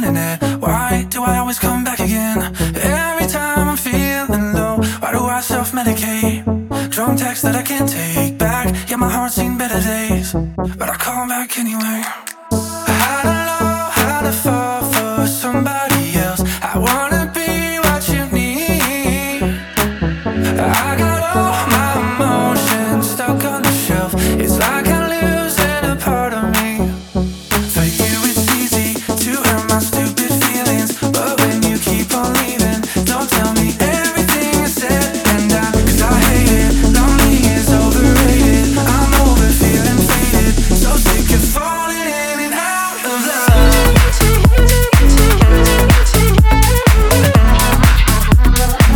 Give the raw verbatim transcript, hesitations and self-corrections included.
feeling it? Why do I always come back again? Every time I'm feeling low, why do I self-medicate? Drunk texts that I can't take back. Yeah, my heart's seen better days, but I call back anyway.